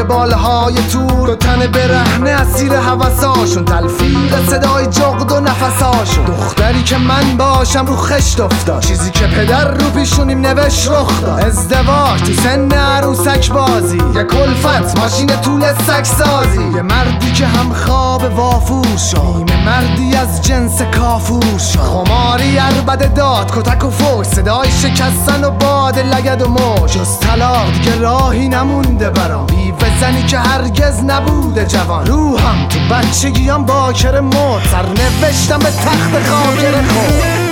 بالهای تور و تن برهنه اسیر هوساشون، تلفیق صدای جغد و نفساشون. دختری که من باشم رو خشت افتاد، چیزی که پدر رو پیشونیم نوشت رخ داد. ازدواج تو سن عروسک بازی، یه کلفت ماشین طول سگ سازی، یه مردی که هم خواب وافور شد، نیمه مردی از جنس کافور شد. خماری عربده داد کتک و فوش، صدای شکستن و باد لگد و موج. جز طلاق دیگه راهی نمونده برام، بیوه زنی که هرگز نبوده جوان. روحم تو بچگیام باکر مرد، سرنوشتم به تخت خاکر خورد.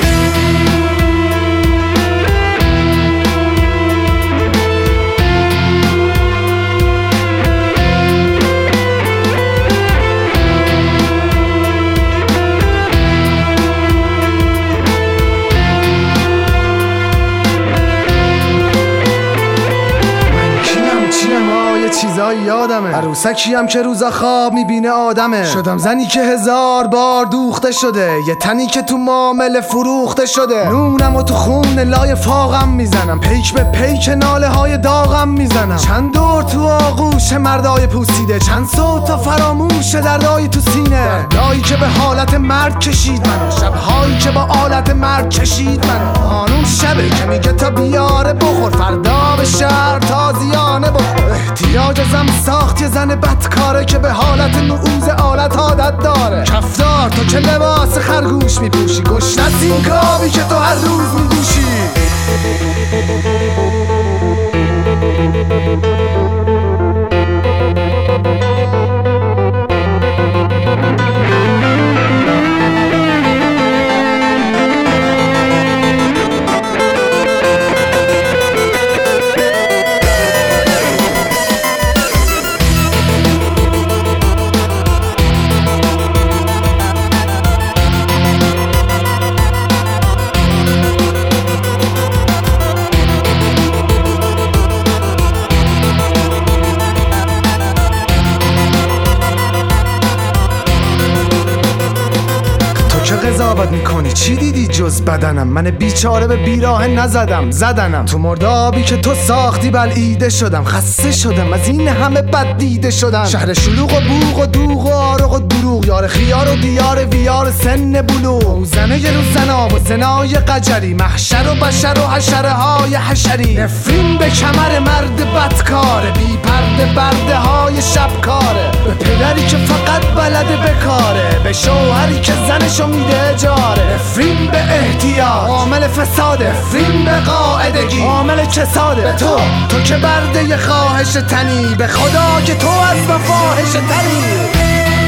چیزایی یادمه، عروسکی هم که روزا خواب میبینه آدمه. شدم زنی که 1000 بار دوخته شده، یه تنی که تو معامله فروخته شده. نونم و تو خون لای فاقم میزنم، پیک به پیک ناله های داغم میزنم. چند دور تو آغوش مردای پوسیده، چند صوت تا فراموش دردای تو سینه. دردایی که به حالت مرد کشید منو، شبهایی که با آلت مرد کشید منو. قانون شبه که میگه تا بیاره بخور، فردا به شهر تازیانه بخور. احتیاج ازم ساخت یه زن بدکاره که به حالت نعوز آلت عادت داره. کفدار تو که لباس خرگوش میپوشی، گشنه از این کابی که تو هر روز میدوشی. چه قضاوت میکنی؟ چی دیدی جز بدنم؟ من بیچاره به بیراه نزدم، زدنم تو مردابی که تو ساختی بلعیده شدم. خسته شدم از این همه بد دیده شدن، شهر شلوغ و بوغ و دوغ و آرق و دروغ، یار خیار و دیار ویار سن بلوغ. زنه یه رو زنا و زنای قجری، محشر و بشر و حشره های حشری. نفرین به کمر مرد بدکاره، بی پرده برده های شبکاره. به پدری که فقط بلده بکاره، به شوهری که زنشو میده اجاره. نفرین به احتیاج عامل فساده، نفرین به قاعدگی عامل کساده. به تو که برده خواهش تنی، به خدا که تو از مفاحش تنی.